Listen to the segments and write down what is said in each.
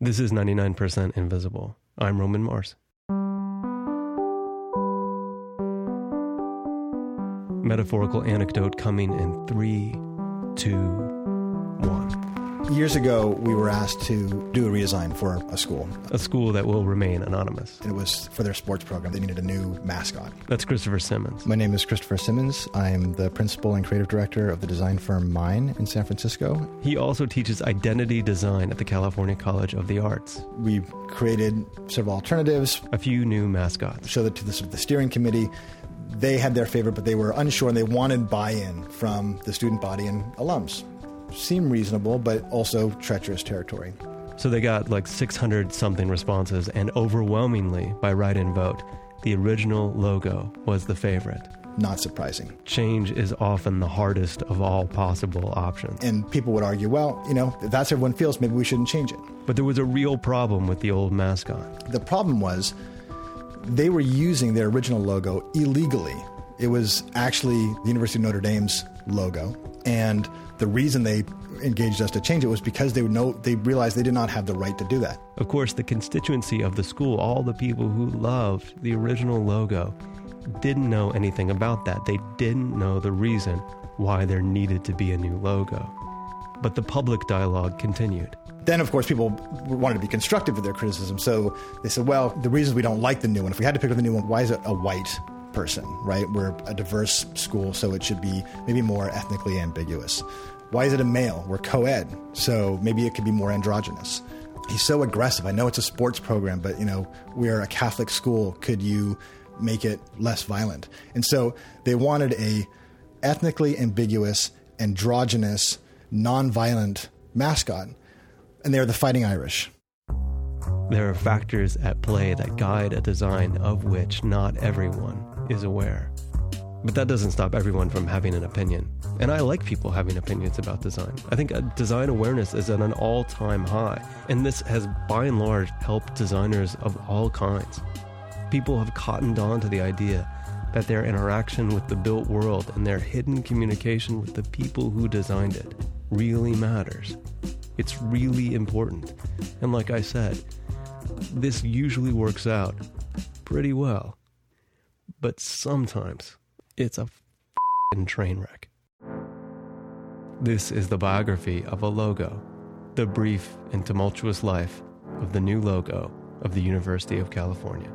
This is 99% Invisible. I'm Roman Mars. Metaphorical anecdote coming in 3, 2, 1. Years ago, we were asked to do a redesign for a school. A school that will remain anonymous. And it was for their sports program. They needed a new mascot. That's Christopher Simmons. My name is Christopher Simmons. I am the principal and creative director of the design firm Mine in San Francisco. He also teaches identity design at the California College of the Arts. We've created several alternatives. A few new mascots. Showed it to the steering committee. They had their favorite, but they were unsure, and they wanted buy-in from the student body and alums. Seemed reasonable, but also treacherous territory. So they got like 600-something responses, and overwhelmingly, by write-in vote, the original logo was the favorite. Not surprising. Change is often the hardest of all possible options. And people would argue, well, if that's how everyone feels, maybe we shouldn't change it. But there was a real problem with the old mascot. The problem was they were using their original logo illegally. It was actually the University of Notre Dame's logo. And the reason they engaged us to change it was because they realized they did not have the right to do that. Of course, the constituency of the school, all the people who loved the original logo, didn't know anything about that. They didn't know the reason why there needed to be a new logo. But the public dialogue continued. Then, of course, people wanted to be constructive with their criticism. So they said, well, the reasons we don't like the new one, if we had to pick up the new one, why is it a white person, right? We're a diverse school, so it should be maybe more ethnically ambiguous. Why is it a male? We're co-ed, so maybe it could be more androgynous. He's so aggressive. I know it's a sports program, but, we're a Catholic school. Could you make it less violent? And so they wanted a ethnically ambiguous, androgynous, non-violent mascot, and they're the Fighting Irish. There are factors at play that guide a design of which not everyone is aware. But that doesn't stop everyone from having an opinion. And I like people having opinions about design. I think design awareness is at an all-time high. And this has, by and large, helped designers of all kinds. People have cottoned on to the idea that their interaction with the built world and their hidden communication with the people who designed it really matters. It's really important. And like I said, this usually works out pretty well. But sometimes it's a f***ing train wreck. This is the biography of a logo, the brief and tumultuous life of the new logo of the University of California.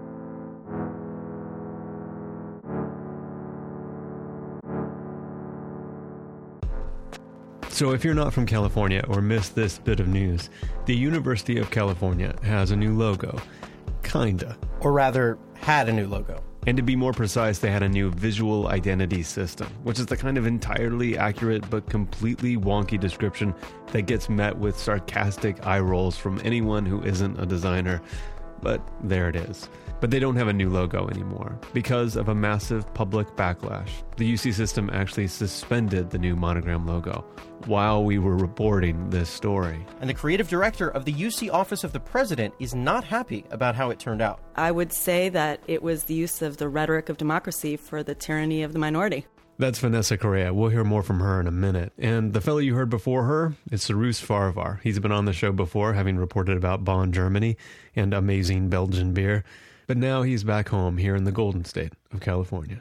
So if you're not from California or missed this bit of news, the University of California has a new logo. Kinda. Or rather, had a new logo. And to be more precise, they had a new visual identity system, which is the kind of entirely accurate but completely wonky description that gets met with sarcastic eye rolls from anyone who isn't a designer. But there it is. But they don't have a new logo anymore. Because of a massive public backlash, the UC system actually suspended the new monogram logo while we were reporting this story. And the creative director of the UC Office of the President is not happy about how it turned out. I would say that it was the use of the rhetoric of democracy for the tyranny of the minority. That's Vanessa Correa. We'll hear more from her in a minute. And the fellow you heard before her is Cyrus Farivar. He's been on the show before, having reported about Bonn, Germany, and amazing Belgian beer. But now he's back home here in the Golden State of California.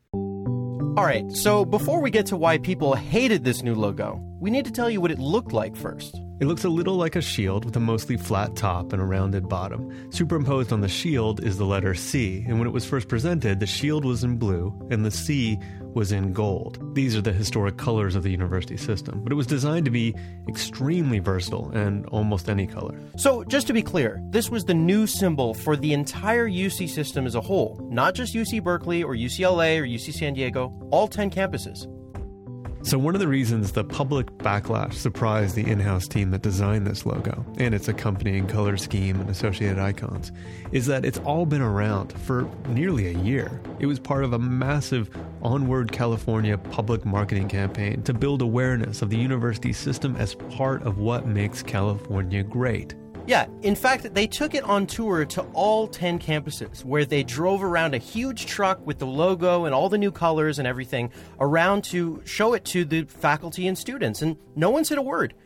All right, so before we get to why people hated this new logo, we need to tell you what it looked like first. It looks a little like a shield with a mostly flat top and a rounded bottom. Superimposed on the shield is the letter C, and when it was first presented, the shield was in blue and the C was in gold. These are the historic colors of the university system, but it was designed to be extremely versatile and almost any color. So, just to be clear, this was the new symbol for the entire UC system as a whole, not just UC Berkeley or UCLA or UC San Diego, all 10 campuses. So one of the reasons the public backlash surprised the in-house team that designed this logo and its accompanying color scheme and associated icons is that it's all been around for nearly a year. It was part of a massive Onward California public marketing campaign to build awareness of the university system as part of what makes California great. Yeah, in fact, they took it on tour to all 10 campuses, where they drove around a huge truck with the logo and all the new colors and everything around to show it to the faculty and students, and no one said a word.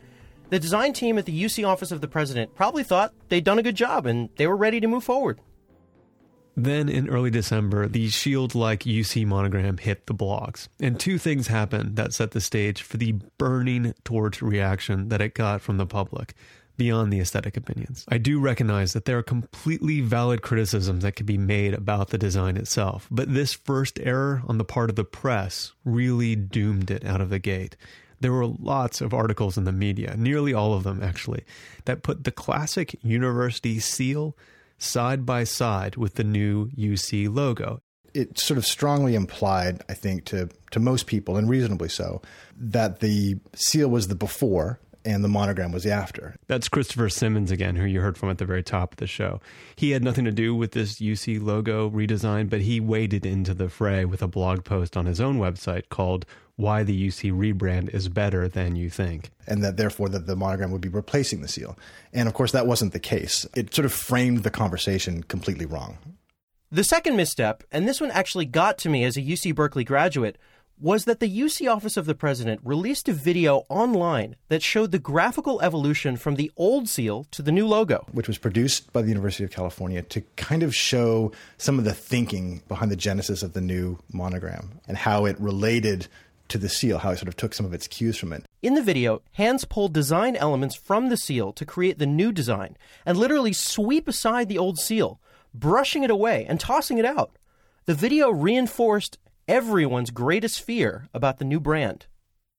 The design team at the UC Office of the President probably thought they'd done a good job and they were ready to move forward. Then in early December, the shield-like UC monogram hit the blogs. And two things happened that set the stage for the burning torch reaction that it got from the public, beyond the aesthetic opinions. I do recognize that there are completely valid criticisms that could be made about the design itself, but this first error on the part of the press really doomed it out of the gate. There were lots of articles in the media, nearly all of them actually, that put the classic university seal side by side with the new UC logo. It sort of strongly implied, I think, to most people, and reasonably so, that the seal was the before and the monogram was the after. That's Christopher Simmons again, who you heard from at the very top of the show. He had nothing to do with this UC logo redesign, but he waded into the fray with a blog post on his own website called Why the UC Rebrand is Better Than You Think. And that therefore that the monogram would be replacing the seal. And of course that wasn't the case. It sort of framed the conversation completely wrong. The second misstep, and this one actually got to me as a UC Berkeley graduate, was that the UC Office of the President released a video online that showed the graphical evolution from the old seal to the new logo. Which was produced by the University of California to kind of show some of the thinking behind the genesis of the new monogram and how it related to the seal, how it sort of took some of its cues from it. In the video, Hans pulled design elements from the seal to create the new design and literally sweep aside the old seal, brushing it away and tossing it out. The video reinforced everyone's greatest fear about the new brand.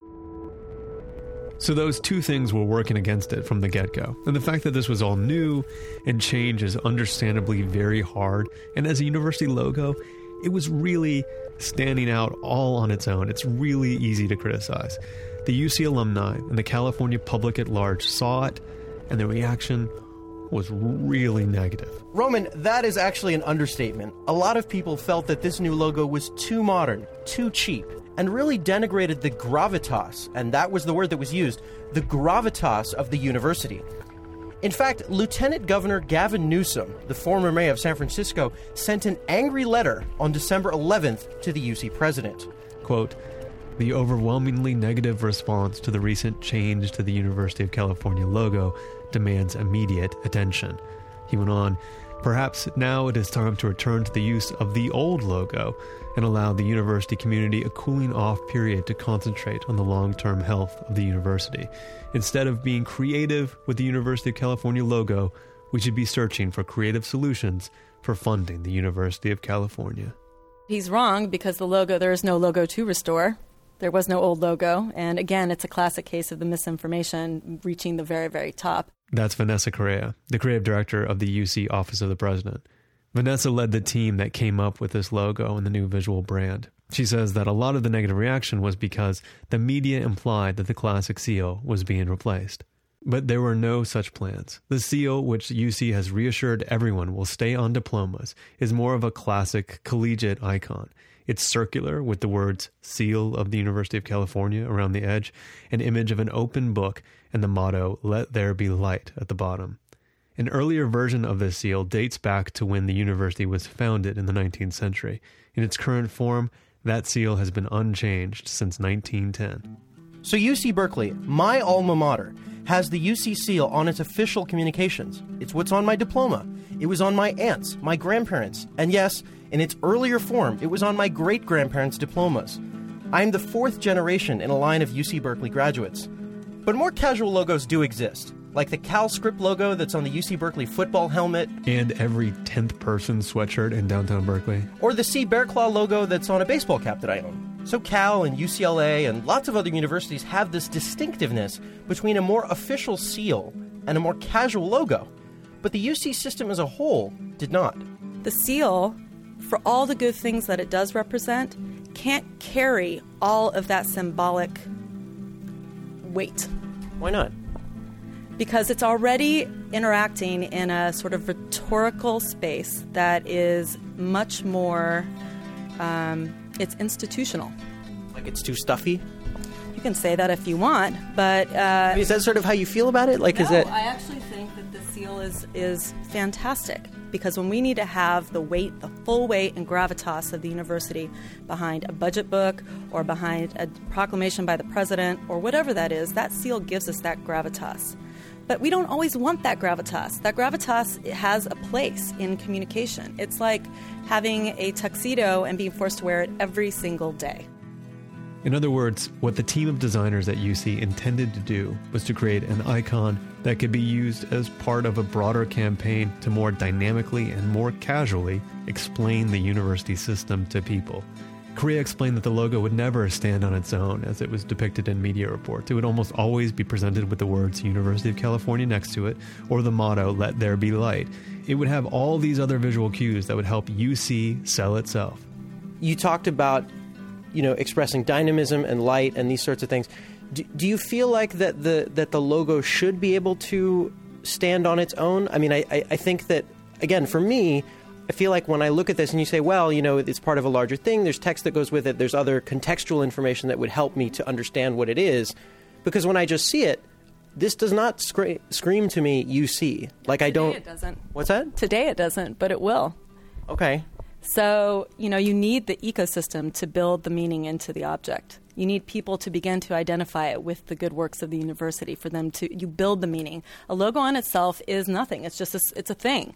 So those two things were working against it from the get-go. And the fact that this was all new and change is understandably very hard. And as a university logo, it was really standing out all on its own. It's really easy to criticize. The UC alumni and the California public at large saw it, and the reaction was really negative. Roman, that is actually an understatement. A lot of people felt that this new logo was too modern, too cheap, and really denigrated the gravitas, and that was the word that was used, the gravitas of the university. In fact, Lieutenant Governor Gavin Newsom, the former mayor of San Francisco, sent an angry letter on December 11th to the UC president. Quote, "The overwhelmingly negative response to the recent change to the University of California logo demands immediate attention." He went on, "Perhaps now it is time to return to the use of the old logo and allow the university community a cooling off period to concentrate on the long-term health of the university. Instead of being creative with the University of California logo, we should be searching for creative solutions for funding the University of California." He's wrong because there is no logo to restore. There was no old logo. And again, it's a classic case of the misinformation reaching the very, very top. That's Vanessa Correa, the creative director of the UC Office of the President. Vanessa led the team that came up with this logo and the new visual brand. She says that a lot of the negative reaction was because the media implied that the classic seal was being replaced. But there were no such plans. The seal, which UC has reassured everyone will stay on diplomas, is more of a classic collegiate icon. It's circular with the words Seal of the University of California around the edge, an image of an open book, and the motto, "Let there be light," at the bottom. An earlier version of this seal dates back to when the university was founded in the 19th century. In its current form, that seal has been unchanged since 1910. So UC Berkeley, my alma mater, has the UC seal on its official communications. It's what's on my diploma. It was on my aunts, my grandparents, and yes, in its earlier form, it was on my great-grandparents' diplomas. I am the fourth generation in a line of UC Berkeley graduates. But more casual logos do exist, like the Cal Script logo that's on the UC Berkeley football helmet. And every 10th person sweatshirt in downtown Berkeley. Or the C. Bear Claw logo that's on a baseball cap that I own. So Cal and UCLA and lots of other universities have this distinctiveness between a more official seal and a more casual logo. But the UC system as a whole did not. The seal, for all the good things that it does represent, can't carry all of that symbolic weight. Why not? Because it's already interacting in a sort of rhetorical space that is much more, it's institutional. Like it's too stuffy? You can say that if you want, but... is that sort of how you feel about it? I actually think that the seal is fantastic, because when we need to have the weight, the full weight and gravitas of the university behind a budget book or behind a proclamation by the president or whatever that is, that seal gives us that gravitas. But we don't always want that gravitas. That gravitas has a place in communication. It's like having a tuxedo and being forced to wear it every single day. In other words, what the team of designers at UC intended to do was to create an icon that could be used as part of a broader campaign to more dynamically and more casually explain the university system to people. Correa explained that the logo would never stand on its own as it was depicted in media reports. It would almost always be presented with the words University of California next to it, or the motto, "Let there be light." It would have all these other visual cues that would help UC sell itself. You talked about, expressing dynamism and light and these sorts of things. Do you feel like that the logo should be able to stand on its own? I mean, I think that, again, for me, I feel like when I look at this and you say, well, it's part of a larger thing, there's text that goes with it, there's other contextual information that would help me to understand what it is. Because when I just see it, this does not scream to me UC. Like I don't... Today it doesn't. What's that? Today it doesn't, but it will. Okay. So, you need the ecosystem to build the meaning into the object. You need people to begin to identify it with the good works of the university for them you build the meaning. A logo on itself is nothing. It's just it's a thing.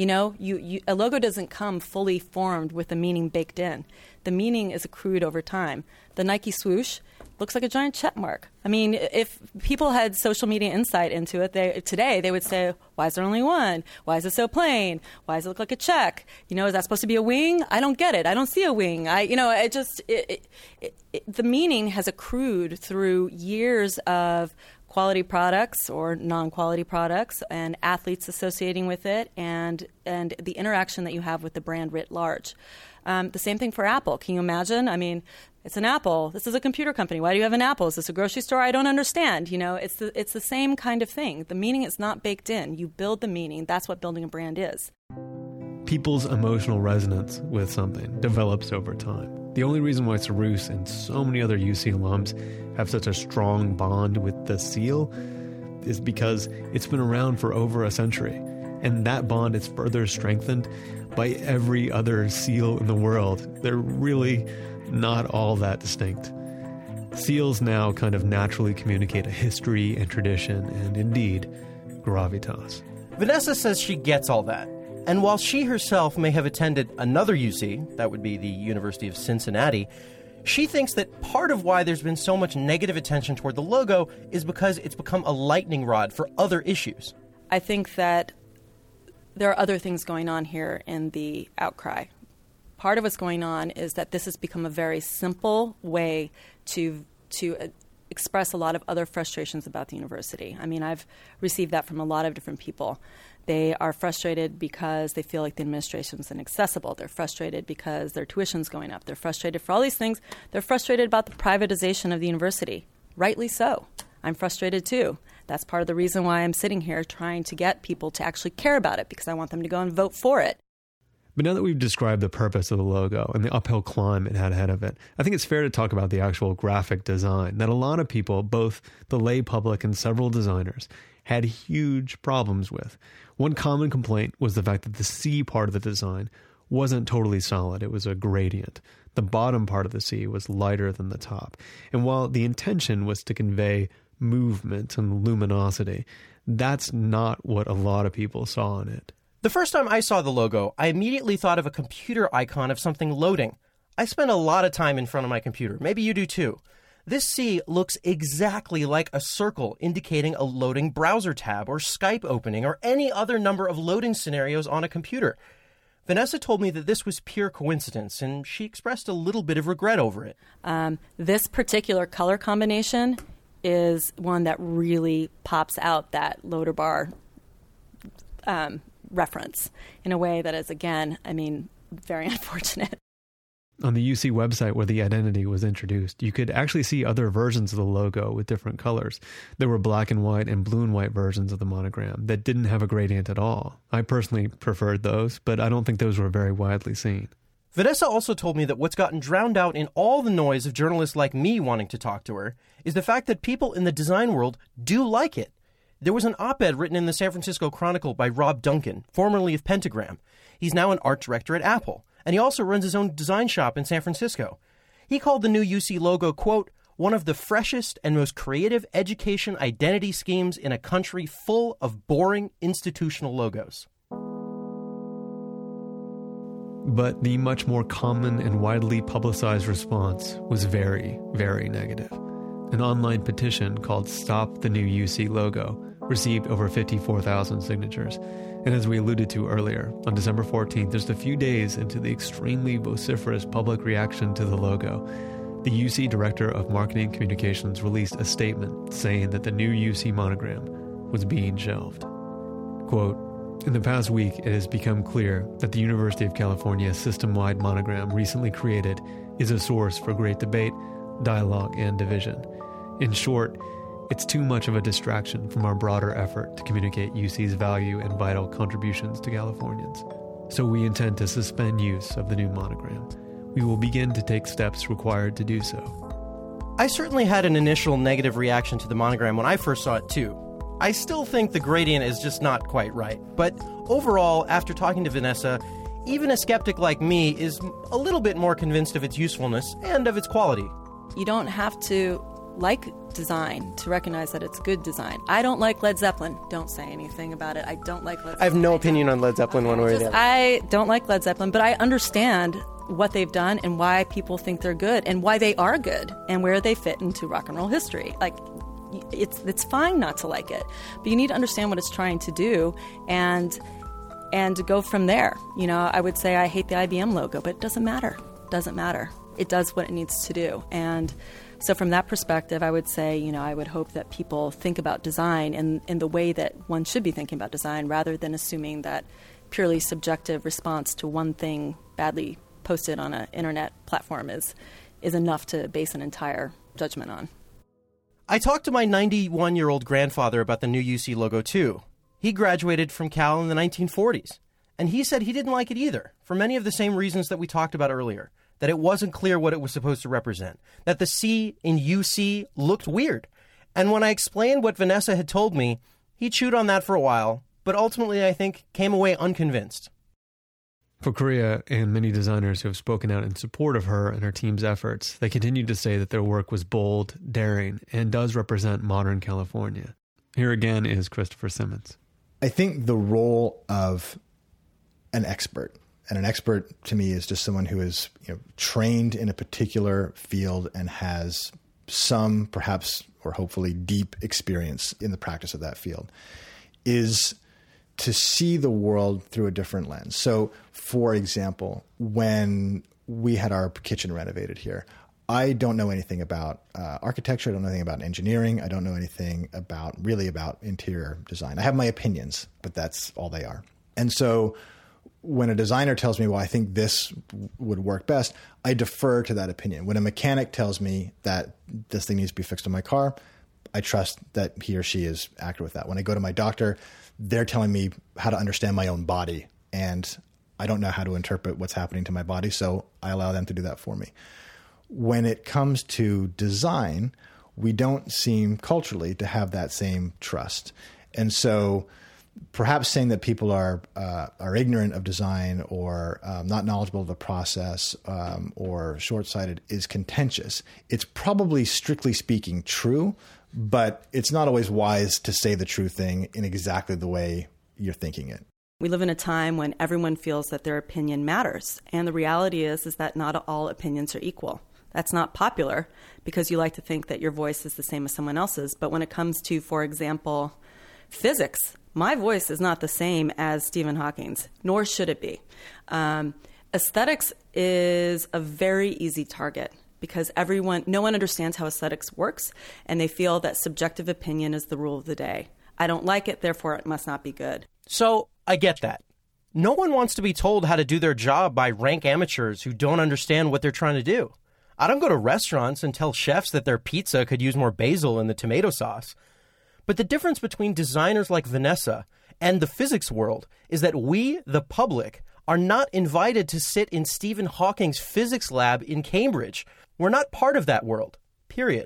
A logo doesn't come fully formed with the meaning baked in. The meaning is accrued over time. The Nike swoosh looks like a giant check mark. I mean, if people had social media insight into it today, they would say, why is there only one? Why is it so plain? Why does it look like a check? Is that supposed to be a wing? I don't get it. I don't see a wing. The meaning has accrued through years of quality products or non-quality products and athletes associating with it and the interaction that you have with the brand writ large. The same thing for Apple. Can you imagine? I mean, it's an Apple. This is a computer company. Why do you have an Apple? Is this a grocery store? I don't understand. It's the same kind of thing. The meaning is not baked in. You build the meaning. That's what building a brand is. People's emotional resonance with something develops over time. The only reason why Cyrus and so many other UC alums have such a strong bond with the seal is because it's been around for over a century. And that bond is further strengthened by every other seal in the world. They're really not all that distinct. Seals now kind of naturally communicate a history and tradition and, indeed, gravitas. Vanessa says she gets all that. And while she herself may have attended another UC, that would be the University of Cincinnati, she thinks that part of why there's been so much negative attention toward the logo is because it's become a lightning rod for other issues. I think that there are other things going on here in the outcry. Part of what's going on is that this has become a very simple way to express a lot of other frustrations about the university. I mean, I've received that from a lot of different people. They are frustrated because they feel like the administration is inaccessible. They're frustrated because their tuition's going up. They're frustrated for all these things. They're frustrated about the privatization of the university. Rightly so. I'm frustrated too. That's part of the reason why I'm sitting here trying to get people to actually care about it, because I want them to go and vote for it. But now that we've described the purpose of the logo and the uphill climb it had ahead of it, I think it's fair to talk about the actual graphic design that a lot of people, both the lay public and several designers, had huge problems with. One common complaint was the fact that the C part of the design wasn't totally solid. It was a gradient. The bottom part of the C was lighter than the top. And while the intention was to convey movement and luminosity, that's not what a lot of people saw in it. The first time I saw the logo, I immediately thought of a computer icon of something loading. I spend a lot of time in front of my computer. Maybe you do too. This C looks exactly like a circle indicating a loading browser tab or Skype opening or any other number of loading scenarios on a computer. Vanessa told me that this was pure coincidence, and she expressed a little bit of regret over it. This particular color combination is one that really pops out that loader bar reference in a way that is, again, very unfortunate. On the UC website where the identity was introduced, you could actually see other versions of the logo with different colors. There were black and white and blue and white versions of the monogram that didn't have a gradient at all. I personally preferred those, but I don't think those were very widely seen. Vanessa also told me that what's gotten drowned out in all the noise of journalists like me wanting to talk to her is the fact that people in the design world do like it. There was an op-ed written in the San Francisco Chronicle by Rob Duncan, formerly of Pentagram. He's now an art director at Apple, and he also runs his own design shop in San Francisco. He called the new UC logo, quote, one of the freshest and most creative education identity schemes in a country full of boring institutional logos. But the much more common and widely publicized response was very, very negative. An online petition called Stop the New UC Logo received over 54,000 signatures. And as we alluded to earlier, on December 14th, just a few days into the extremely vociferous public reaction to the logo, the UC Director of Marketing Communications released a statement saying that the new UC monogram was being shelved. Quote, in the past week, it has become clear that the University of California system-wide monogram recently created is a source for great debate, dialogue, and division. In short, it's too much of a distraction from our broader effort to communicate UC's value and vital contributions to Californians. So we intend to suspend use of the new monogram. We will begin to take steps required to do so. I certainly had an initial negative reaction to the monogram when I first saw it too. I still think the gradient is just not quite right. But overall, after talking to Vanessa, even a skeptic like me is a little bit more convinced of its usefulness and of its quality. You don't have to like design to recognize that it's good design. I don't like Led Zeppelin. Don't say anything about it. I don't like Led Zeppelin. I have no opinion on Led Zeppelin one way or the other. I don't like Led Zeppelin, but I understand what they've done and why people think they're good and why they are good and where they fit into rock and roll history. Like, it's fine not to like it, but you need to understand what it's trying to do and to go from there. You know, I would say I hate the IBM logo, but it doesn't matter. It doesn't matter. It does what it needs to do. And so from that perspective, I would say, you know, I would hope that people think about design in the way that one should be thinking about design rather than assuming that purely subjective response to one thing badly posted on an internet platform is enough to base an entire judgment on. I talked to my 91-year-old grandfather about the new UC logo too. He graduated from Cal in the 1940s, and he said he didn't like it either, for many of the same reasons that we talked about earlier, that it wasn't clear what it was supposed to represent, that the C in UC looked weird. And when I explained what Vanessa had told me, he chewed on that for a while, but ultimately, I think, came away unconvinced. For Korea and many designers who have spoken out in support of her and her team's efforts, they continue to say that their work was bold, daring, and does represent modern California. Here again is Christopher Simmons. I think the role of an expert, and an expert to me is just someone who is, you know, trained in a particular field and has some, perhaps, or hopefully deep experience in the practice of that field, is to see the world through a different lens. So, for example, when we had our kitchen renovated here, I don't know anything about architecture. I don't know anything about engineering. I don't know anything about interior design. I have my opinions, but that's all they are. And so when a designer tells me, well, I think this would work best, I defer to that opinion. When a mechanic tells me that this thing needs to be fixed on my car, I trust that he or she is accurate with that. When I go to my doctor, they're telling me how to understand my own body, and I don't know how to interpret what's happening to my body, so I allow them to do that for me. When it comes to design, we don't seem culturally to have that same trust. And so perhaps saying that people are ignorant of design or not knowledgeable of the process or short-sighted is contentious. It's probably, strictly speaking, true, but it's not always wise to say the true thing in exactly the way you're thinking it. We live in a time when everyone feels that their opinion matters. And the reality is that not all opinions are equal. That's not popular because you like to think that your voice is the same as someone else's. But when it comes to, for example, physics, my voice is not the same as Stephen Hawking's, nor should it be. Aesthetics is a very easy target because no one understands how aesthetics works, and they feel that subjective opinion is the rule of the day. I don't like it, therefore it must not be good. So I get that. No one wants to be told how to do their job by rank amateurs who don't understand what they're trying to do. I don't go to restaurants and tell chefs that their pizza could use more basil in the tomato sauce. But the difference between designers like Vanessa and the physics world is that we, the public, are not invited to sit in Stephen Hawking's physics lab in Cambridge. We're not part of that world, period.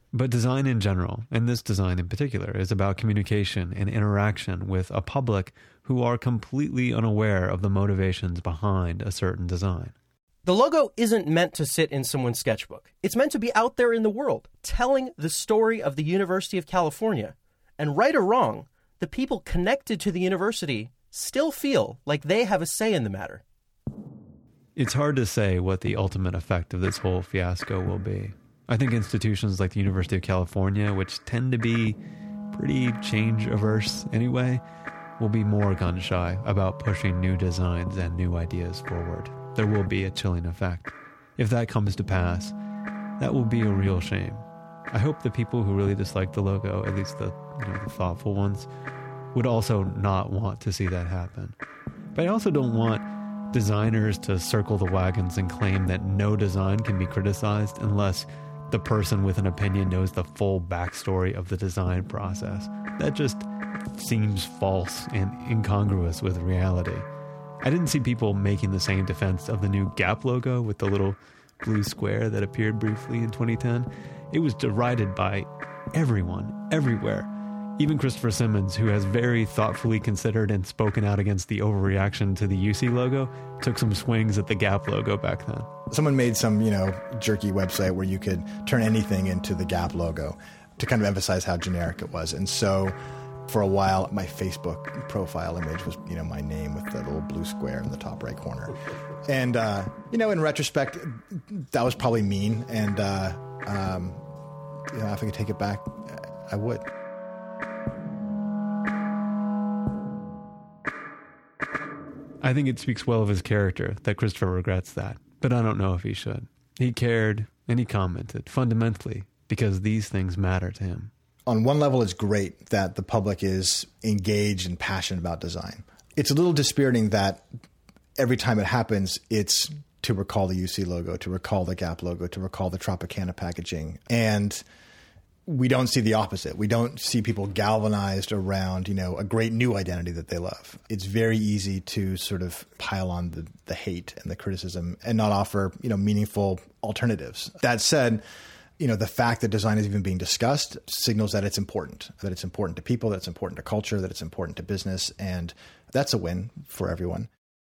But design in general, and this design in particular, is about communication and interaction with a public who are completely unaware of the motivations behind a certain design. The logo isn't meant to sit in someone's sketchbook. It's meant to be out there in the world, telling the story of the University of California. And right or wrong, the people connected to the university still feel like they have a say in the matter. It's hard to say what the ultimate effect of this whole fiasco will be. I think institutions like the University of California, which tend to be pretty change-averse anyway, will be more gun-shy about pushing new designs and new ideas forward. There will be a chilling effect. If that comes to pass, that will be a real shame. I hope the people who really dislike the logo, at least the thoughtful ones, would also not want to see that happen. But I also don't want designers to circle the wagons and claim that no design can be criticized unless the person with an opinion knows the full backstory of the design process. That just seems false and incongruous with reality. I didn't see people making the same defense of the new Gap logo with the little blue square that appeared briefly in 2010. It was derided by everyone, everywhere. Even Christopher Simmons, who has very thoughtfully considered and spoken out against the overreaction to the UC logo, took some swings at the Gap logo back then. Someone made some, jerky website where you could turn anything into the Gap logo to kind of emphasize how generic it was. And so for a while, my Facebook profile image was, my name with the little blue square in the top right corner. And, in retrospect, that was probably mean. And, if I could take it back, I would. I think it speaks well of his character that Christopher regrets that, but I don't know if he should. He cared and he commented fundamentally because these things matter to him. On one level, it's great that the public is engaged and passionate about design. It's a little dispiriting that every time it happens, it's to recall the UC logo, to recall the Gap logo, to recall the Tropicana packaging. And we don't see the opposite. We don't see people galvanized around, a great new identity that they love. It's very easy to sort of pile on the hate and the criticism and not offer, meaningful alternatives. That said, the fact that design is even being discussed signals that it's important to people, that it's important to culture, that it's important to business. And that's a win for everyone.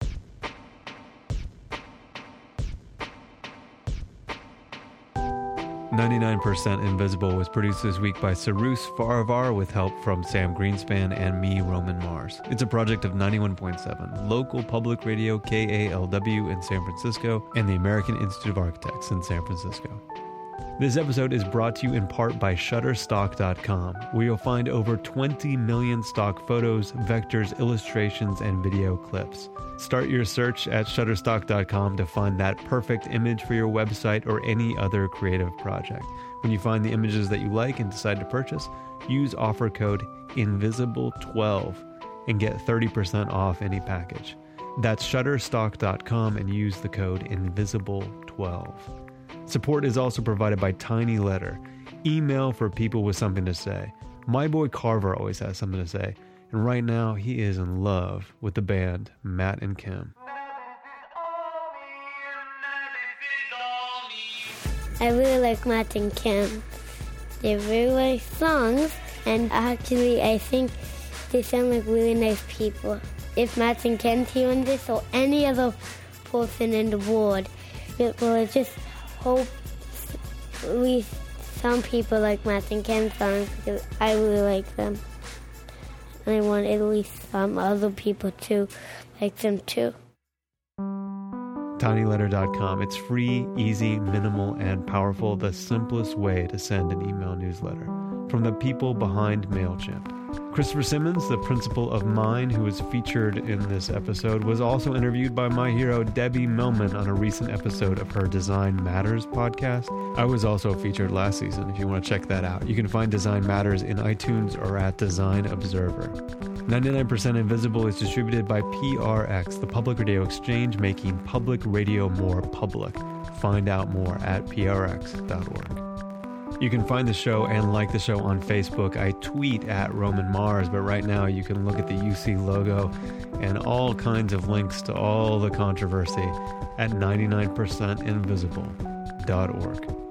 99% Invisible was produced this week by Cyrus Farivar with help from Sam Greenspan and me, Roman Mars. It's a project of 91.7, local public radio KALW in San Francisco, and the American Institute of Architects in San Francisco. This episode is brought to you in part by Shutterstock.com, where you'll find over 20 million stock photos, vectors, illustrations, and video clips. Start your search at Shutterstock.com to find that perfect image for your website or any other creative project. When you find the images that you like and decide to purchase, use offer code INVISIBLE12 and get 30% off any package. That's Shutterstock.com and use the code INVISIBLE12. Support is also provided by Tiny Letter, email for people with something to say. My boy Carver always has something to say, and right now he is in love with the band Matt and Kim. I really like Matt and Kim. They're very nice songs, and actually I think they sound like really nice people. If Matt and Kim's hearing this, or any other person in the world, well, I just hope at least some people like Matt and Kim songs, because I really like them. And I want at least some other people to like them too. tinyletter.com. It's free, easy, minimal, and powerful. The simplest way to send an email newsletter. From the people behind MailChimp. Christopher Simmons, the principal of Mine, who was featured in this episode, was also interviewed by my hero Debbie Millman on a recent episode of her Design Matters podcast. I was also featured last season, if you want to check that out. You can find Design Matters in iTunes or at Design Observer. 99% Invisible is distributed by PRX, the Public Radio Exchange, making public radio more public. Find out more at prx.org. You can find the show and like the show on Facebook. I tweet at Roman Mars, but right now you can look at the UC logo and all kinds of links to all the controversy at 99percentinvisible.org.